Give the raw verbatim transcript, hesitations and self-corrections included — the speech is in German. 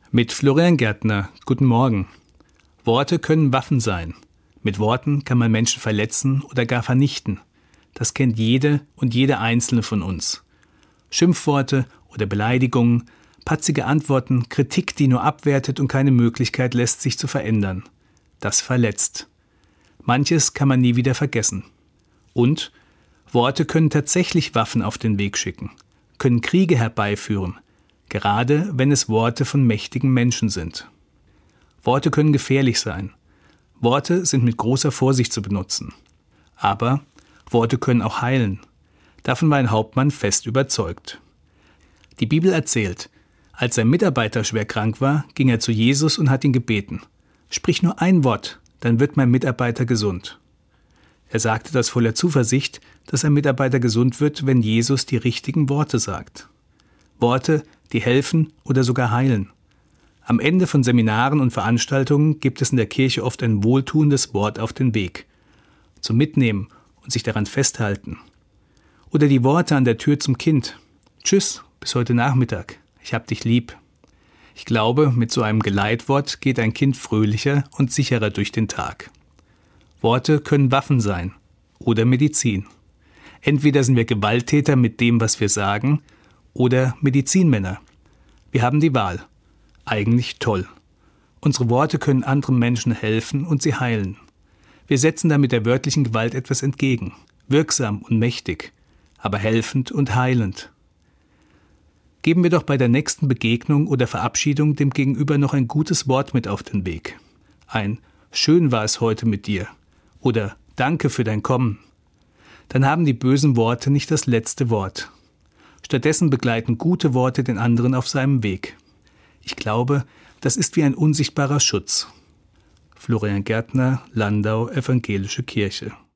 Mit Florian Gärtner. Guten Morgen. Worte können Waffen sein. Mit Worten kann man Menschen verletzen oder gar vernichten. Das kennt jede und jeder Einzelne von uns. Schimpfworte oder Beleidigungen, patzige Antworten, Kritik, die nur abwertet und keine Möglichkeit lässt, sich zu verändern. Das verletzt. Manches kann man nie wieder vergessen. Und Worte können tatsächlich Waffen auf den Weg schicken, können Kriege herbeiführen, gerade wenn es Worte von mächtigen Menschen sind. Worte können gefährlich sein. Worte sind mit großer Vorsicht zu benutzen. Aber Worte können auch heilen. Davon war ein Hauptmann fest überzeugt. Die Bibel erzählt, als sein Mitarbeiter schwer krank war, ging er zu Jesus und hat ihn gebeten: Sprich nur ein Wort, dann wird mein Mitarbeiter gesund. Er sagte das voller Zuversicht, dass ein Mitarbeiter gesund wird, wenn Jesus die richtigen Worte sagt. Worte, die helfen oder sogar heilen. Am Ende von Seminaren und Veranstaltungen gibt es in der Kirche oft ein wohltuendes Wort auf den Weg. Zum Mitnehmen und sich daran festhalten. Oder die Worte an der Tür zum Kind: Tschüss, bis heute Nachmittag, ich hab dich lieb. Ich glaube, mit so einem Geleitwort geht ein Kind fröhlicher und sicherer durch den Tag. Worte können Waffen sein oder Medizin. Entweder sind wir Gewalttäter mit dem, was wir sagen, oder Medizinmänner. Wir haben die Wahl. Eigentlich toll. Unsere Worte können anderen Menschen helfen und sie heilen. Wir setzen damit der wörtlichen Gewalt etwas entgegen. Wirksam und mächtig, aber helfend und heilend. Geben wir doch bei der nächsten Begegnung oder Verabschiedung dem Gegenüber noch ein gutes Wort mit auf den Weg. Ein »Schön war es heute mit dir« oder »Danke für dein Kommen«. Dann haben die bösen Worte nicht das letzte Wort. Stattdessen begleiten gute Worte den anderen auf seinem Weg. Ich glaube, das ist wie ein unsichtbarer Schutz. Florian Gärtner, Landau, Evangelische Kirche.